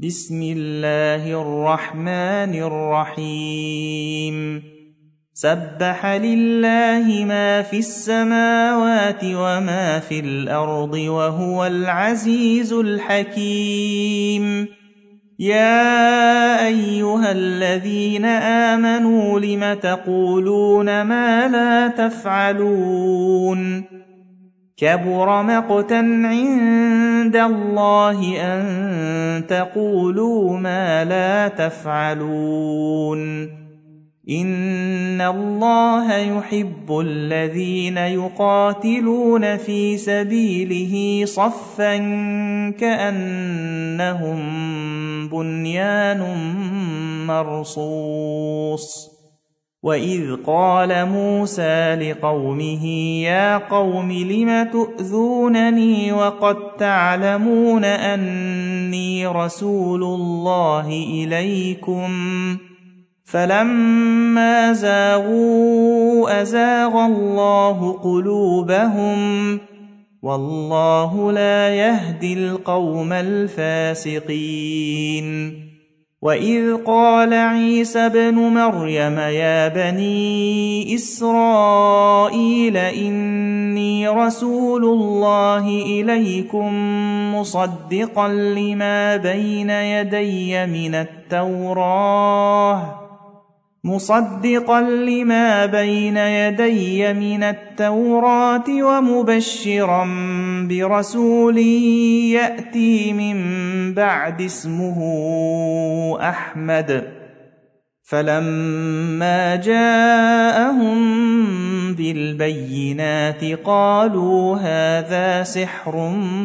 بسم الله الرحمن الرحيم سبح لله ما في السماوات وما في الأرض وهو العزيز الحكيم يا أيها الذين آمنوا لم تقولون ما لا تفعلون كبر مقتا عند الله أن تقولوا ما لا تفعلون إن الله يحب الذين يقاتلون في سبيله صفا كأنهم بنيان مرصوص وإذ قال موسى لقومه يا قوم لم تؤذونني وقد تعلمون أني رسول الله إليكم فلما زاغوا أزاغ الله قلوبهم والله لا يهدي القوم الفاسقين وإذ قال عيسى ابن مريم يا بني إسرائيل إني رسول الله إليكم مصدقا لما بين يدي من التوراة ومبشرا برسول يأتي من بعد اسمه أحمد فلما جاءهم بالبينات قالوا هذا سحر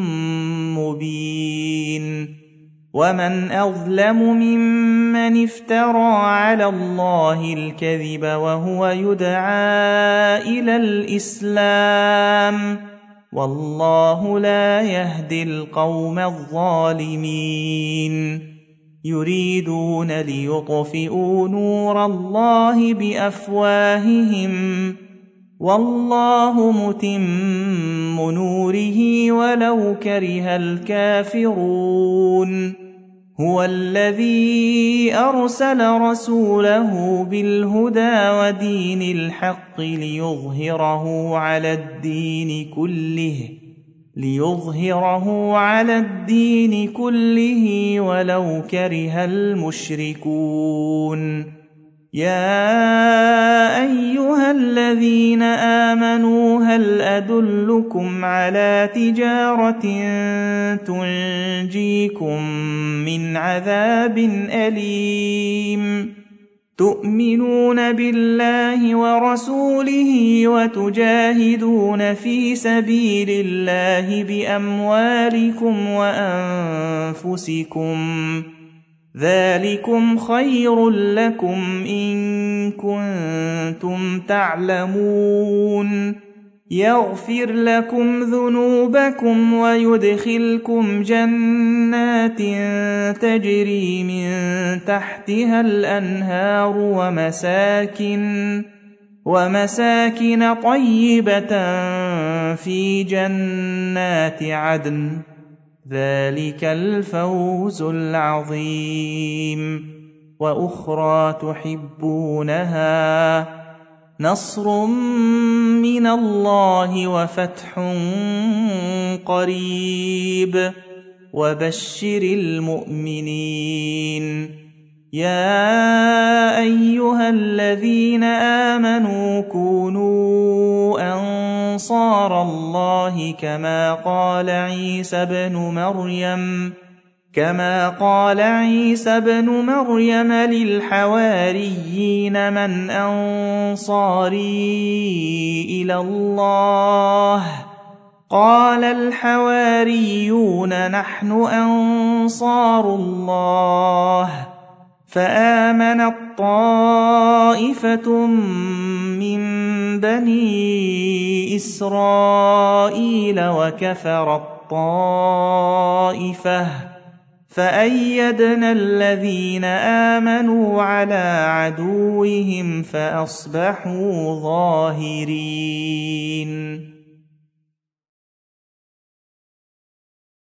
مبين ومن أظلم ممن افترى على الله الكذب وهو يدعى إلى الإسلام والله لا يهدي القوم الظالمين يريدون ليطفئوا نور الله بأفواههم والله متم نوره ولو كره الكافرون هو الذي أرسل رسوله بالهدى ودين الحق ليظهره على الدين كله ولو كره المشركون يا أيها الذين آمنوا هل أدلكم على تجارة تنجيكم من عذاب أليم تؤمنون بالله ورسوله وتجاهدون في سبيل الله بأموالكم وأنفسكم ذلكم خير لكم إن كنتم تعلمون يغفر لكم ذنوبكم ويدخلكم جنات تجري من تحتها الأنهار ومساكن طيبة في جنات عدن ذلك الفوز العظيم وأخرى تحبونها نصر من الله وفتح قريب وبشر المؤمنين يا أيها الذين آمنوا كونوا أنصار الله كما قال عيسى بن مريم للحواريين من أنصاري إلى الله قال الحواريون نحن أنصار الله فآمنت طائفة من بني إسرائيل وكفرت طائفة فأيدنا الذين آمنوا على عدوهم فأصبحوا ظاهرين